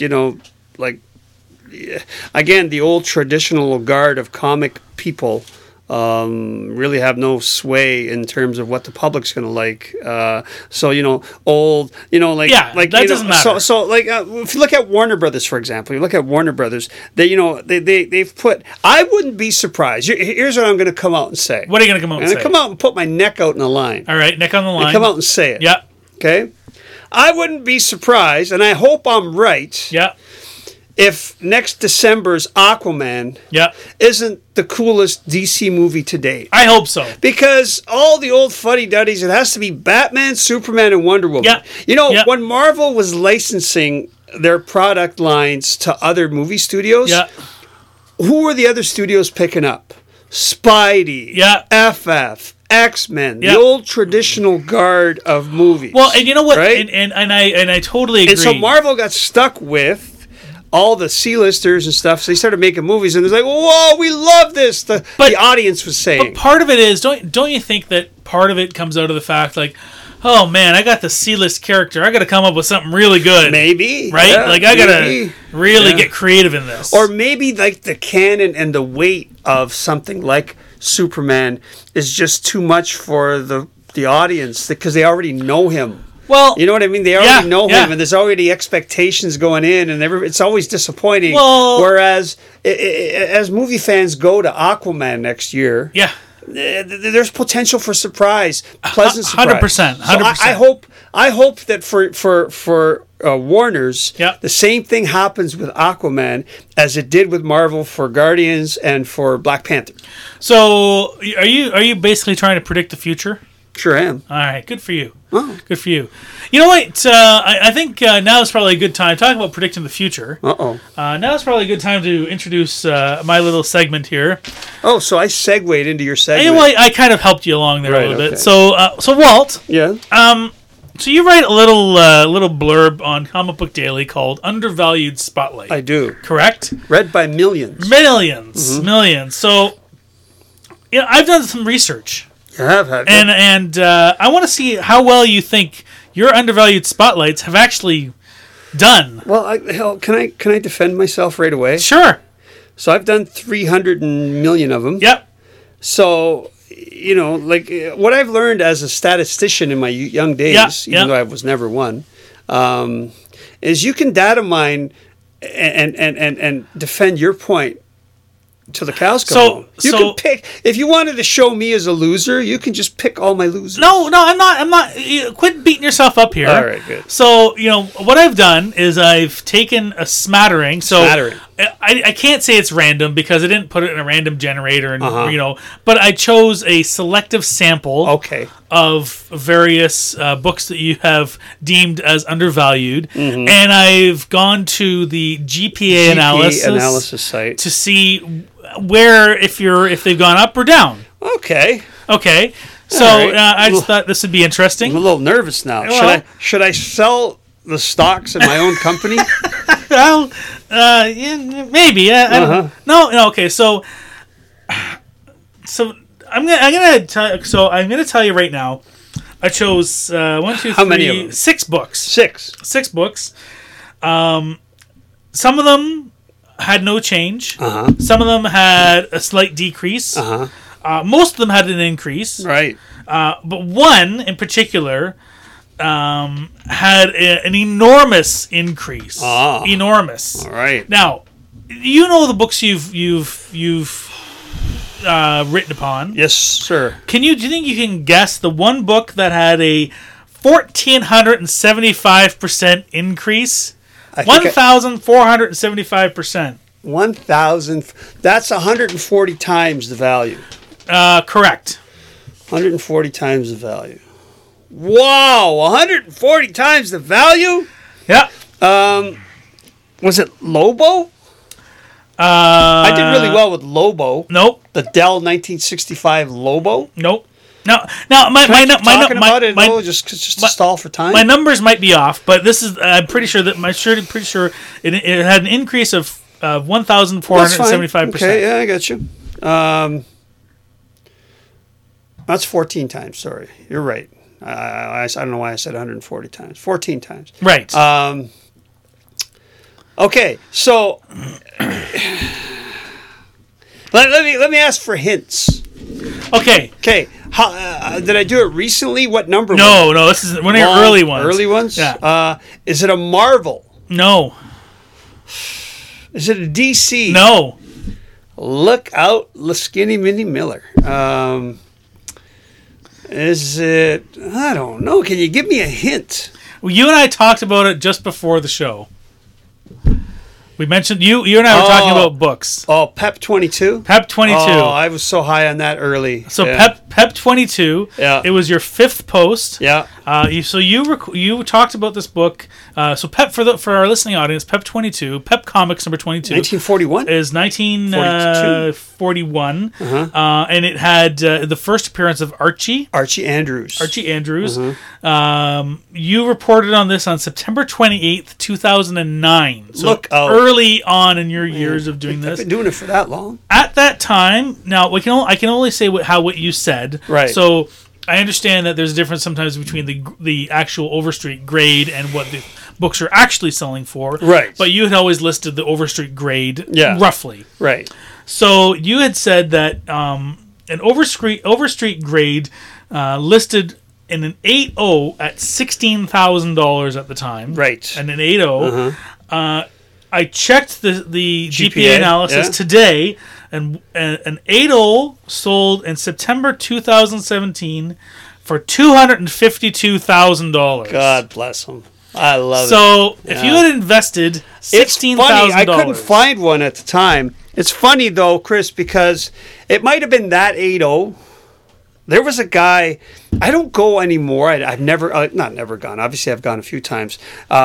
again, the old traditional guard of comic people really have no sway in terms of what the public's going to like. That doesn't matter. So if you look at Warner Brothers, for example, they've put. I wouldn't be surprised. Here's what I'm going to come out and say. What are you going to come out and say? I'm going to come out and put my neck out in the line. All right, neck on the line. Come out and say it. Yeah. Okay. I wouldn't be surprised, and I hope I'm right. Yeah. If next December's Aquaman isn't the coolest DC movie to date. I hope so. Because all the old fuddy-duddies, it has to be Batman, Superman, and Wonder Woman. Yeah. When Marvel was licensing their product lines to other movie studios, who were the other studios picking up? Spidey, FF, X-Men, the old traditional guard of movies. Well, and you know what? Right? And I totally agree. And so Marvel got stuck with all the C-listers and stuff, so they started making movies, and it's like, whoa, we love this. The audience was saying. But part of it is, don't you think that part of it comes out of the fact, like, oh man, I got the C-list character, I got to come up with something really good. Maybe. Right? I got to really get creative in this. Or maybe the canon and the weight of something like Superman is just too much for the audience, because they already know him. Well, you know what I mean? They already know him, and there's already expectations going in, and it's always disappointing. Whereas, as movie fans go to Aquaman next year, there's potential for surprise, pleasant surprise. 100%. 100%. So I hope that for Warner's, Yep. the same thing happens with Aquaman as it did with Marvel for Guardians and for Black Panther. So, are you basically trying to predict the future? Sure am. All right, good for you. Oh. Good for you. You know what? I think now is probably a good time. Talking about predicting the future. Uh-oh. Now is probably a good time to introduce my little segment here. Oh, so I segued into your segment. Anyway, I kind of helped you along there a little bit. okay. So Walt, Yeah. so you write a little blurb on Comic Book Daily called "Undervalued Spotlight." I do. Correct? Read by millions. Millions. So, I've done some research. You have had. And I want to see how well you think your undervalued spotlights have actually done. Well, can I defend myself right away? Sure. So I've done 300 million of them. Yep. So, like what I've learned as a statistician in my young days, even though I was never one, is you can data mine and defend your point till the cows come home. You can pick, if you wanted to show me as a loser, you can just pick all my losers. No, I'm not. Quit beating yourself up here. All right, good. So, what I've done is I've taken a smattering. So Smattering. I can't say it's random because I didn't put it in a random generator, and but I chose a selective sample. Okay. Of various books that you have deemed as undervalued, and I've gone to the GPA analysis site to see where if they've gone up or down. Okay. So right. I just thought this would be interesting. I'm a little nervous now. Well, should I sell the stocks in my own company? Well, yeah, maybe. I don't, no. Okay, so I'm gonna tell you right now. I chose 1, 2, 3, How many of them? 6 books. Six books. Some of them had no change. Some of them had a slight decrease. Most of them had an increase. Right. But one in particular had an enormous increase. Enormous. All right. Now, the books you've written upon. Yes, sir. Do you think you can guess the one book that had a 1,475% increase? 1,475%. 1,000. That's 140 times the value. Correct. 140 times the value. Wow, 140 times the value? Yeah. Was it Lobo? I did really well with Lobo. Nope. The Dell 1965 Lobo. Nope. Now my just to stall for time. My numbers might be off, but this is I'm pretty sure it had an increase of 1,475%. Okay, yeah, I got you. That's 14 times. Sorry, you're right. I don't know why I said 140 times. 14 times. Right. Okay, so let me ask for hints. Okay. How did I do it recently? What number? No. This is one of your early ones. Early ones. Yeah. Is it a Marvel? No. Is it a DC? No. Look out, Skinny Minnie Miller. Is it? I don't know. Can you give me a hint? Well, you and I talked about it just before the show. We mentioned you and I were talking about books. Oh, PEP 22? PEP 22. Oh, I was so high on that early. So yeah. PEP 22. Yeah. It was your 5th post. Yeah. You talked about this book. So PEP for our listening audience, PEP 22, PEP Comics number 22. 1941? Is 1941. And it had the first appearance of Archie Andrews. You reported on this on September 28th, 2009. So look out. Early on in your years of doing this. I've been doing it for that long. At that time, now I can only say what you said. Right. So I understand that there's a difference sometimes between the actual Overstreet grade and what the books are actually selling for. Right. But you had always listed the Overstreet grade roughly. Right. So you had said that an Overstreet grade listed in an 8.0 at $16,000 at the time. Right. And an 8.0. I checked the GPA analysis yeah. today, and an 8.0 sold in September 2017 for $252,000. God bless him. I love it. So if you had invested $16,000, I couldn't find one at the time. It's funny though, Chris, because it might have been that 8.0. There was a guy. I don't go anymore. I've never, not never gone. Obviously, I've gone a few times.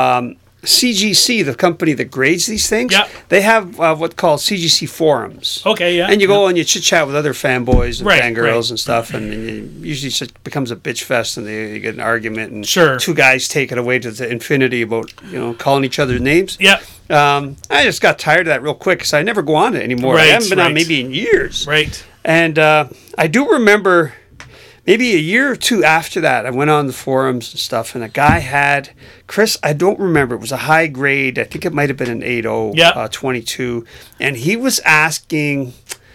CGC, the company that grades these things, they have what's called CGC forums. Okay, yeah. And you go and you chit chat with other fanboys and Right, fangirls and stuff, and it usually just becomes a bitch fest, and you get an argument, and Sure. two guys take it away to the infinity about calling each other names. Yeah. I just got tired of that real quick because I never go on it anymore. Right, I haven't been on right. maybe in years. Right. And I do remember maybe a year or two after that, I went on the forums and stuff, and a guy had, Chris, I don't remember, it was a high grade, I think it might have been an 8.0, 22, and he was asking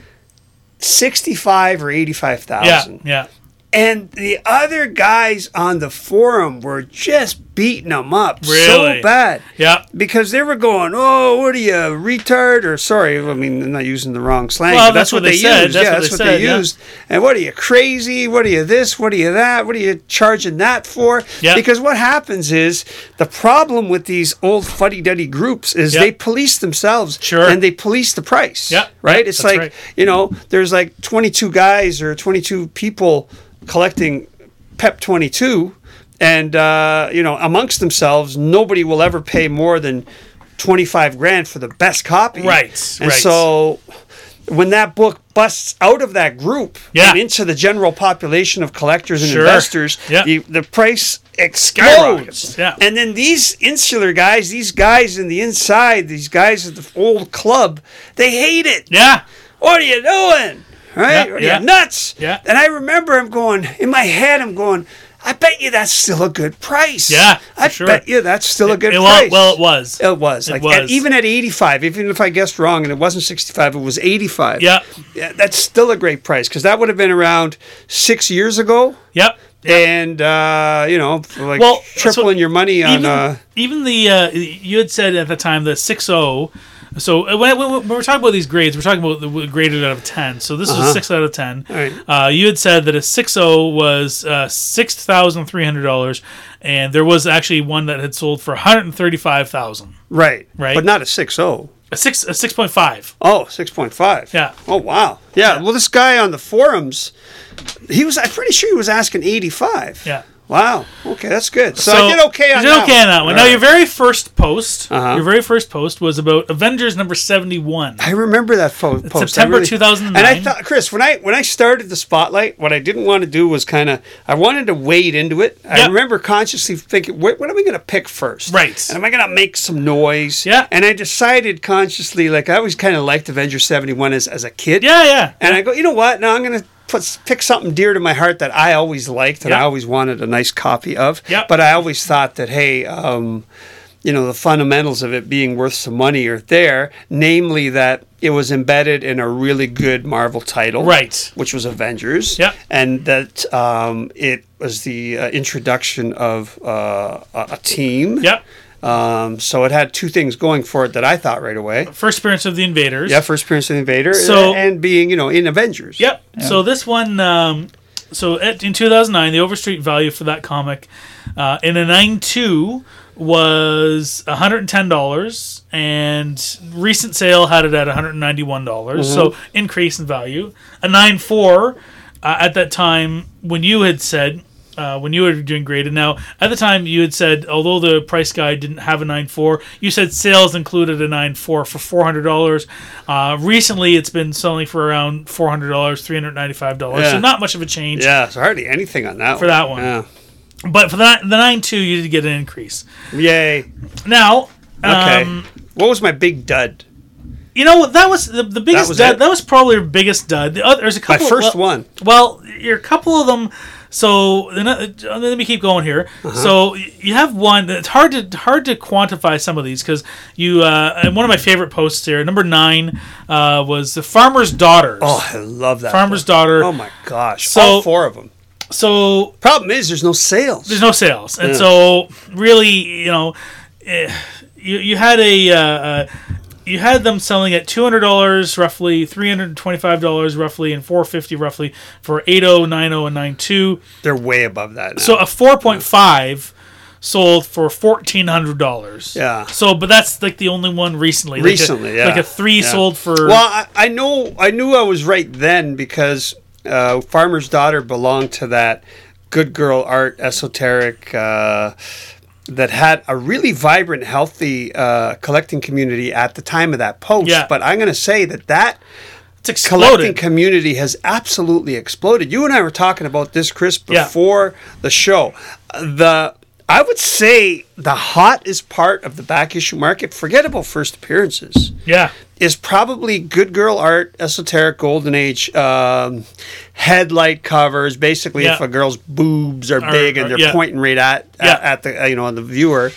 65 or 85,000. Yeah. And the other guys on the forum were just beating him up Really? so bad. Yeah. Because they were going, oh, what are you, retard? Or sorry, I mean, I'm not using the wrong slang. Well, but that's what they said. used. That's what they used. And what are you, crazy? What are you this? What are you that? What are you charging that for? Yeah. Because what happens is the problem with these old fuddy-duddy groups is they police themselves. Sure. And they police the price. Yeah. Right? Yeah, It's that's like, right. there's like 22 guys or 22 people collecting PEP 22, and amongst themselves, nobody will ever pay more than 25 grand for the best copy. Right. And so when that book busts out of that group and into the general population of collectors and investors, the price explodes. Yeah. And then these insular guys, these guys in the inside, these guys at the old club, they hate it. Yeah. What are you doing? Right? Yeah. You're nuts. Yeah. And I remember I'm going, in my head, I bet you that's still a good price. Yeah, I sure. bet you that's still a good price. Well, it was. It was. Even at 85, even if I guessed wrong and it wasn't 65, it was 85. Yeah. That's still a great price because that would have been around 6 years ago. Yep. And, tripling your money on... Even the, you had said at the time, the 6.0... So when we're talking about these grades, we're talking about the graded out of 10. So this was 6 out of 10. Right. You had said that a 6.0 was $6,300, and there was actually one that had sold for $135,000. Right. Right. But not a 6.0. A 6.5. Oh, 6.5. Yeah. Oh, wow. Yeah. Well, this guy on the forums, I'm pretty sure he was asking 85. Yeah. Wow. Okay, that's good. So I did okay on that one. You did okay on that one. Right. Now, your very first post was about Avengers number 71. I remember that post. September 2009. And I thought, Chris, when I started the Spotlight, what I didn't want to do was I wanted to wade into it. I remember consciously thinking, what am I going to pick first? Right. And am I going to make some noise? Yeah. And I decided consciously, I always kind of liked Avengers 71 as a kid. Yeah. And I go, you know what? Now I'm going to pick something dear to my heart that I always liked and I always wanted a nice copy of. Yep. But I always thought that, hey, the fundamentals of it being worth some money are there, namely that it was embedded in a really good Marvel title, right, which was Avengers, and that it was the introduction of a team. So it had two things going for it that I thought right away. First appearance of the Invaders. Yeah, first appearance of the Invaders. So, and being, in Avengers. Yep. Yeah. So this one, in 2009, the Overstreet value for that comic in a 9.2 was $110, and recent sale had it at $191. So increase in value. A 9.4 at that time when you had said... when you were doing graded. Now, at the time, you had said, although the price guide didn't have a 9.4, you said sales included a 9.4 for $400. Recently, it's been selling for around $400, $395. So not much of a change. Yeah, so hardly anything on that for that one. Yeah. But for the 9.2, you did get an increase. Yay. Now, okay. What was my big dud? That was the biggest dud. That was probably your biggest dud. There's a couple. My first one. Well, you're a couple of them. So let me keep going here. So you have one. It's hard to quantify some of these because you. And one of my favorite posts here, number 9, was the Farmer's Daughters. Oh, I love that. Farmer's Daughter. Oh my gosh! So, all 4 of them. So problem is, there's no sales. And so really, you had a you had them selling at $200 roughly, $325 roughly, and $450 roughly for 8.0, 9.0, and 9.2. They're way above that now. So a 4.5 sold for $1,400. Yeah. So, but that's like the only one recently. Yeah. Like a 3 sold for. Well, I knew I was right then because Farmer's Daughter belonged to that good girl art esoteric that had a really vibrant, healthy collecting community at the time of that post. Yeah. But I'm going to say that It's exploded. collecting community has absolutely exploded. You and I were talking about this, Chris, before the show. I would say the hottest part of the back issue market, forget about first appearances, Yeah. is probably good girl art, esoteric, golden age, headlight covers. Basically, if a girl's boobs are big and they're pointing right at the viewer.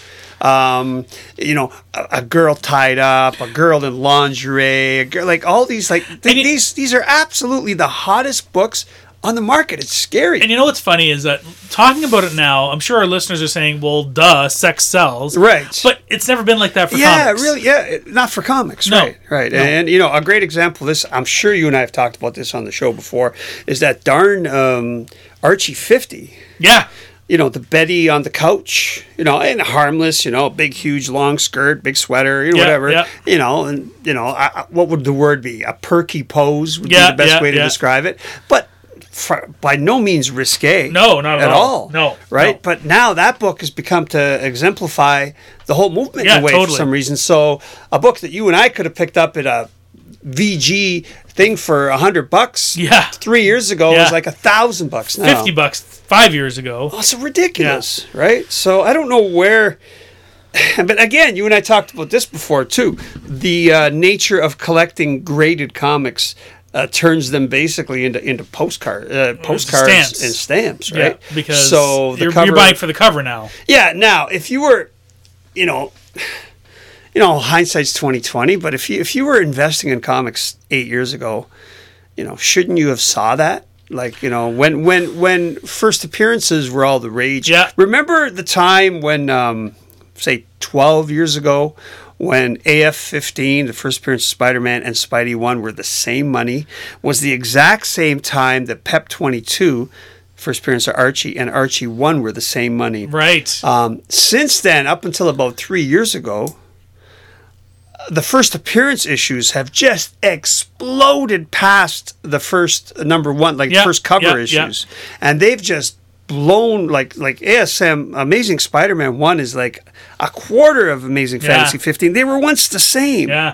A girl tied up, a girl in lingerie, a girl, like all these, these are absolutely the hottest books on the market. It's scary. And you know what's funny is that talking about it now, I'm sure our listeners are saying, well, duh, sex sells. Right. But it's never been like that for comics. Not for comics. No. Right. No. And, a great example of this, I'm sure you and I have talked about this on the show before, is that darn Archie 50. Yeah. The Betty on the couch, and harmless, big, huge, long skirt, big sweater, whatever, what would the word be? A perky pose would be the best way to describe it. But by no means risque. No, not at all. No. Right? No. But now that book has become to exemplify the whole movement in a way for some reason. So a book that you and I could have picked up at a VG thing for $100 3 years ago is like $1,000 now. $50 5 years ago. Oh, it's ridiculous, right? So I don't know where. But again, you and I talked about this before too. The nature of collecting graded comics turns them basically into postcards and stamps, right? Yeah, because you're buying for the cover now. Yeah. Now, if you were, hindsight's 20/20. But if you were investing in comics 8 years ago, shouldn't you have saw that? Like, when first appearances were all the rage. Yeah. Remember the time when, say, 12 years ago, when AF-15, the first appearance of Spider-Man, and Spidey 1 were the same money, was the exact same time that Pep 22, first appearance of Archie, and Archie 1 were the same money. Right. Since then, up until about 3 years ago, the first appearance issues have just exploded past the first number one, first cover issues. And they've just blown, like ASM, Amazing Spider-Man 1 is like a quarter of Amazing Fantasy 15. They were once the same. Yeah.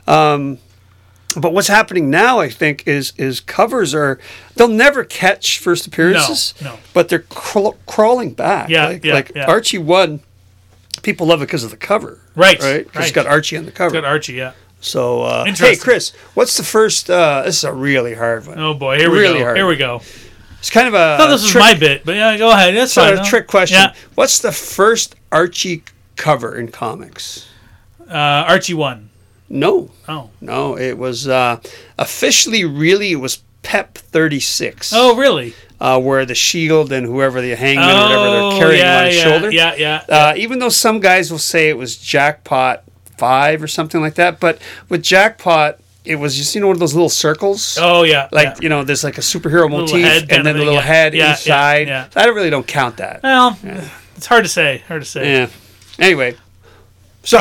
But what's happening now, I think, is covers they'll never catch first appearances. No. But they're crawling back. Yeah. Archie 1, people love it because of the cover. Right. Because it's got Archie on the cover. It's got Archie, yeah. So, hey, Chris, what's the first... this is a really hard one. Oh, boy. Here we go. It's kind of a... I thought this was my bit, but yeah, go ahead. That's fine. It's a trick question. Yeah. What's the first Archie cover in comics? Archie 1. No. Oh. No, it was officially, really, it was Pep 36. Oh, really? Where the Shield and whoever the Hangman or whatever they're carrying on his shoulder. Yeah. Even though some guys will say it was Jackpot 5 or something like that, but with Jackpot, it was just, one of those little circles. Oh, yeah. There's like a superhero motif and then the little head inside. Yeah. I really don't count that. Well, it's hard to say. Yeah. Anyway. So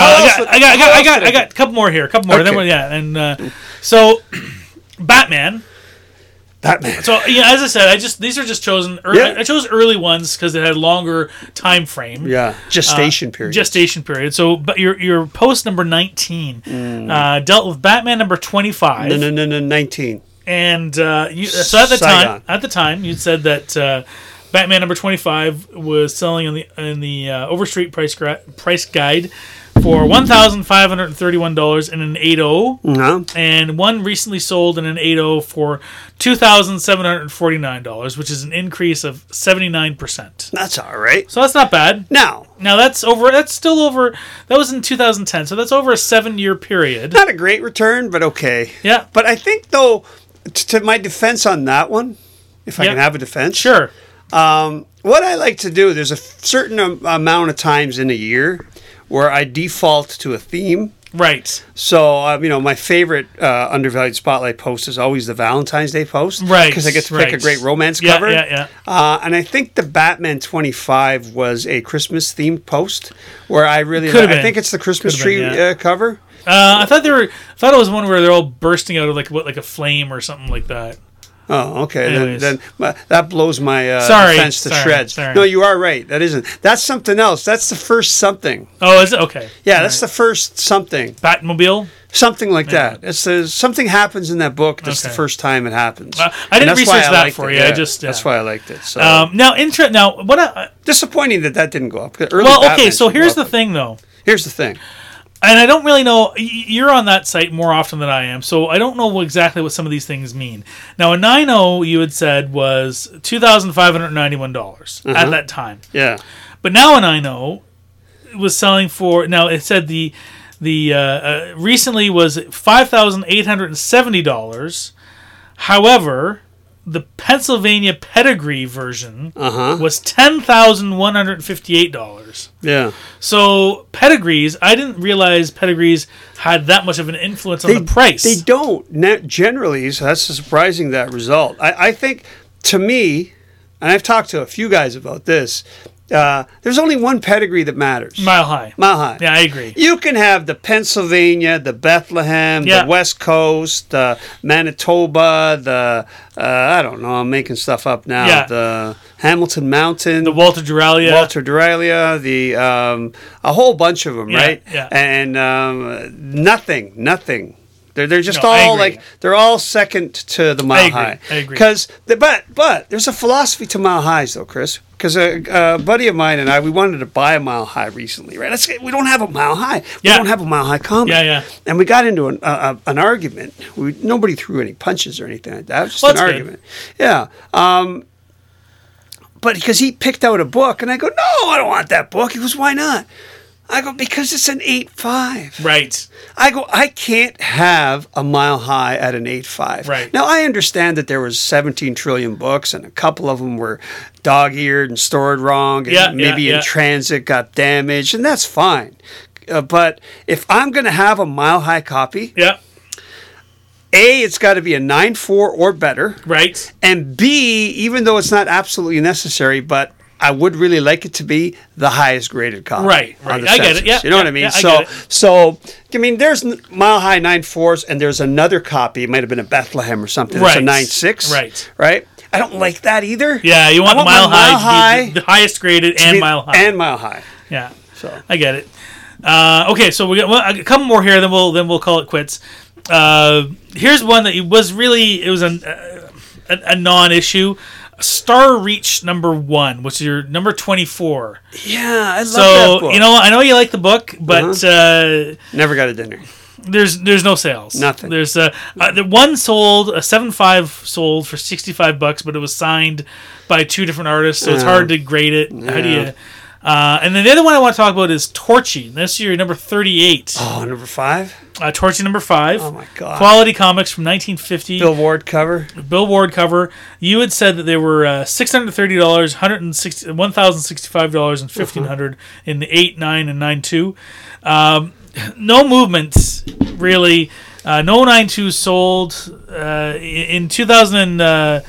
I got a couple more here. Okay. Then so Batman. So as I said, these are just chosen. I chose early ones because it had longer time frame. Yeah, gestation period. So, but your post number 19 dealt with Batman number 25. No, 19. And so at the time, you said that Batman number 25 was selling in the Overstreet price guide for $1,531 in an 8.0, and one recently sold in an 8.0 for $2,749, which is an increase of 79%. That's all right. So that's not bad. Now that's over. That's still over. That was in 2010, so that's over a 7-year period. Not a great return, but okay. Yeah. But I think though, to my defense on that one, if I can have a defense, sure. What I like to do, there's a certain amount of times in a year where I default to a theme. Right. So, my favorite undervalued spotlight post is always the Valentine's Day post. Right. Because I get to pick a great romance Yeah, cover. yeah. And I think the Batman 25 was a Christmas themed post where I really Could've I been. think it's the Christmas Could've been, tree yeah. cover. I thought it was one where they're all bursting out of like a flame or something like that. Oh, okay. Anyways. Then that blows my defense to Sorry, shreds. sorry. No, you are right. That isn't. That's something else. That's the first something. Oh, is it? Okay. Yeah, All that's right. the first something. Batmobile. Something like that. It's something happens in that book. That's the Okay. first time it happens. I And didn't that's why research I that liked for it. you. I Yeah, just that's why I liked it. So now what? disappointing that didn't go up. Okay. So here's the thing, though. Here's the thing. And I don't really know. You're on that site more often than I am, so I don't know exactly what some of these things mean. Now, a 9.0 you had said was $2,591 at that time, Yeah. but now a 9.0 was selling for. Now it said the recently was $5,870. However, the Pennsylvania pedigree version was $10,158. Yeah. So pedigrees, I didn't realize pedigrees had that much of an influence on the price. They don't generally. So that's surprising that result. I think to me, and I've talked to a few guys about this. There's only one pedigree that matters. Mile High. Mile High. Yeah, I agree. You can have the Pennsylvania, the Bethlehem, Yeah. the West Coast, the Manitoba, the I don't know. I'm making stuff up now. Yeah. The Hamilton Mountain, The Walter Duralia. Walter Duralia, the a whole bunch of them, Yeah, right? yeah. And nothing. They're just No, I all agree. like they're all second to the Mile High. I agree. Because but there's a philosophy to Mile Highs though, Chris. Because a buddy of mine and I, we wanted to buy a Mile High recently, right? We don't have a Mile High. We Yeah. don't have a Mile High comic. Yeah. And we got into an argument. Nobody threw any punches or anything like that. It was just Well, an that's good. argument. Yeah. But because he picked out a book, and I go, no, I don't want that book. He goes, why not? I go, because it's an 8.5. Right. I go, I can't have a Mile High at an 8.5. Right. Now, I understand that there was 17 trillion books, and a couple of them were dog-eared and stored wrong, and maybe in transit got damaged, and that's fine. But if I'm going to have a Mile High copy, Yeah. A, it's got to be a 9.4 or better, Right. and B, even though it's not absolutely necessary, but I would really like it to be the highest graded copy. Right. On the I get it. census. Yeah, You know what I yeah, mean? yeah, I get it. So there's Mile High 9.4s, and there's another copy. It might have been a Bethlehem or something. It's a Right. 9.6. Right. Right. I don't like that either. Yeah, you want I Mile my Mile High to be the highest graded to and be- Mile High. And Mile High. Yeah. So I get it. Okay, so we got a couple more here, then we'll call it quits. Here's one that was a non-issue. Star Reach #1, which is your number 24. yeah, I love that So book. I know you like the book, but Never got a dinner. there's no sales. Nothing. There's the one sold, a 7.5 sold for $65, but it was signed by two different artists, so it's hard to grade it. How do you? And then the other one I want to talk about is Torchy. This is your number 38. Oh, number 5? Torchy #5. Oh, my God. Quality Comics from 1950. Bill Ward cover. Bill Ward cover. You had said that they were $630, $1,065, and $1,500 in the 8, 9, and 9.2. No movements really. No 9.2 sold in 2000.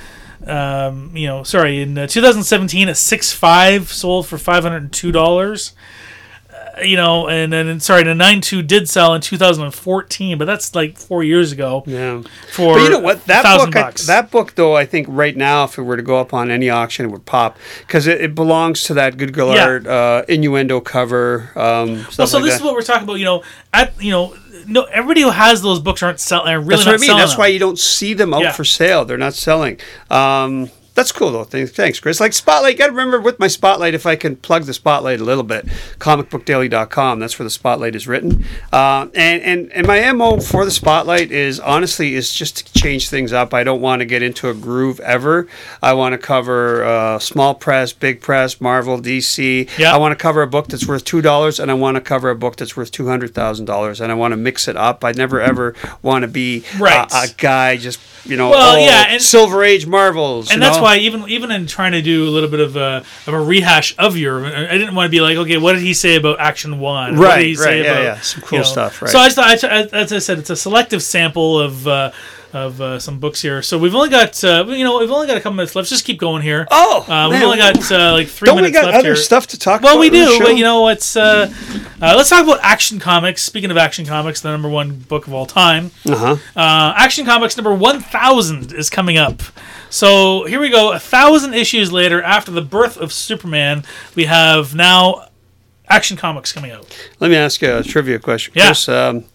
In 2017, a 6.5 sold for $502. And then the 9.2 did sell in 2014, but that's like 4 years ago. Yeah. For But you know what? That book, $1,000. that book, though, I think right now, if it were to go up on any auction, it would pop because it belongs to that Good Gillard innuendo cover. This is what we're talking about. No, everybody who has those books aren't selling. Really That's what I not mean. selling That's them. why you don't see them out for sale. They're not selling. That's cool, though. Thanks, Chris. Like Spotlight, you got to remember with my Spotlight, if I can plug the Spotlight a little bit, comicbookdaily.com. That's where the Spotlight is written. And my MO for the Spotlight is just to change things up. I don't want to get into a groove ever. I want to cover small press, big press, Marvel, DC. Yeah. I want to cover a book that's worth $2, and I want to cover a book that's worth $200,000, and I want to mix it up. I never ever want to be Right. a guy just, and Silver Age Marvels. And that's why even in trying to do a little bit of a rehash of I didn't want to be like, okay, what did he say about Action 1? What did he say about some cool stuff, right? So I just thought, as I said, it's a selective sample of some books here. So we've only got we've only got a couple minutes left. Just keep going here. We've only got like 3 minutes left here. Don't we got other stuff to talk about? Well, we do, but it's let's talk about Action Comics. Speaking of Action Comics, the #1 book of all time. Action Comics number 1000 is coming up. So here we go. 1,000 issues later, after the birth of Superman, we have now Action Comics coming out. Let me ask you a trivia question, Yeah. Chris.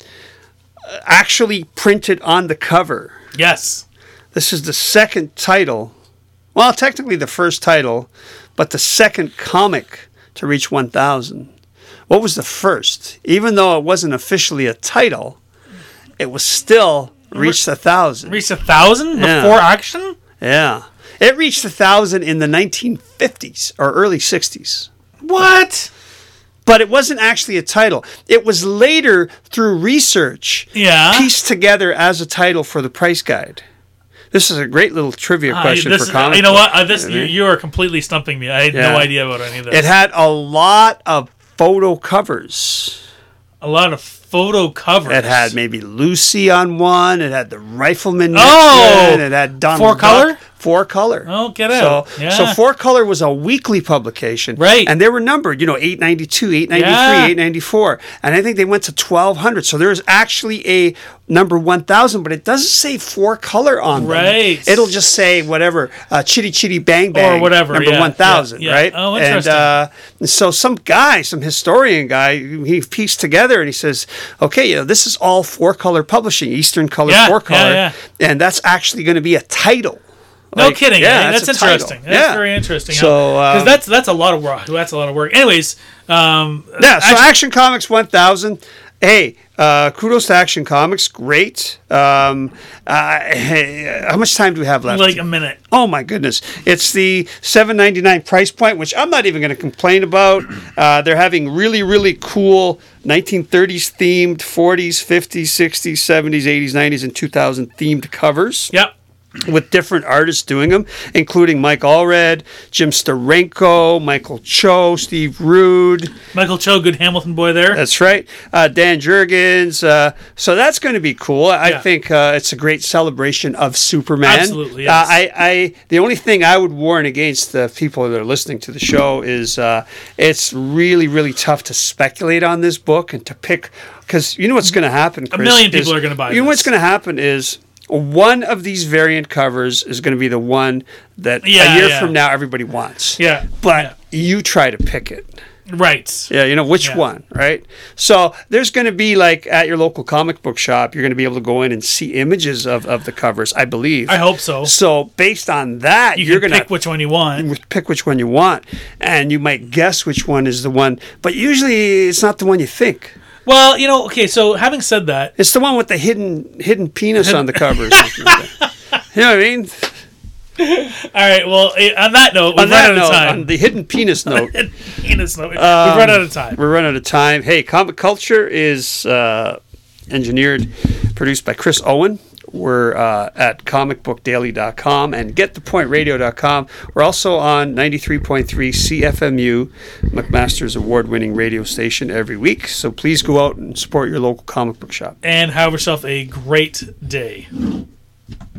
Actually printed on the cover. Yes. This is the second title. Well, technically the first title, but the second comic to reach 1,000. What was the first? Even though it wasn't officially a title, it was still reached 1,000. Reached 1,000 before Action? Yeah. It reached 1,000 in the 1950s or early 60s. What? But it wasn't actually a title. It was later, through research, pieced together as a title for the price guide. This is a great little trivia question for comic. You know what? You are completely stumping me. I had no idea about any of this. It had a lot of photo covers. A lot of photo covers. It had maybe Lucy on one. It had the Rifleman. It had Donald 4-color? Duck. 4-color. Oh, get out. So 4-color was a weekly publication. Right. And they were numbered, 892, 893, 894. And I think they went to 1,200. So there's actually a number 1,000, but it doesn't say 4-color on them. Right. It'll just say whatever, Chitty Chitty Bang Bang. Or whatever. Number 1,000, right? Oh, interesting. And so some historian guy, he pieced together and he says, okay, this is all 4-color publishing, Eastern Color 4-color. And that's actually going to be a title. No kidding. Yeah, that's interesting. That's very interesting. So because that's a lot of work. That's a lot of work. Anyways, so Action Comics 1000. Hey, kudos to Action Comics. Great. Hey, how much time do we have left? Like a minute. Oh my goodness! It's the $7.99 price point, which I'm not even going to complain about. They're having really, really cool 1930s themed, 40s, 50s, 60s, 70s, 80s, 90s, and 2000 themed covers. Yep. With different artists doing them, including Mike Allred, Jim Steranko, Michael Cho, Steve Rude. Michael Cho, good Hamilton boy there. That's right. Dan Jurgens. So that's going to be cool. I think it's a great celebration of Superman. Absolutely, yes. The only thing I would warn against the people that are listening to the show is it's really, really tough to speculate on this book and to pick, because you know what's going to happen, Chris? A million people are going to buy it. You know what's going to happen is one of these variant covers is going to be the one that a year from now everybody wants. Yeah. But you try to pick it. Right. Yeah, which one, right? So there's going to be, like, at your local comic book shop, you're going to be able to go in and see images of the covers, I believe. I hope so. So based on that, you're going to pick which one you want. Pick which one you want. And you might guess which one is the one. But usually it's not the one you think. Well, okay, so having said that... It's the one with the hidden penis on the covers. You know what I mean? All right, well, on that note, we've run out of time. On the hidden penis note. We've run out of time. We're running out of time. Hey, Comic Culture is engineered, produced by Chris Owen. We're at comicbookdaily.com and getthepointradio.com. We're also on 93.3 CFMU, McMaster's award-winning radio station, every week. So please go out and support your local comic book shop. And have yourself a great day.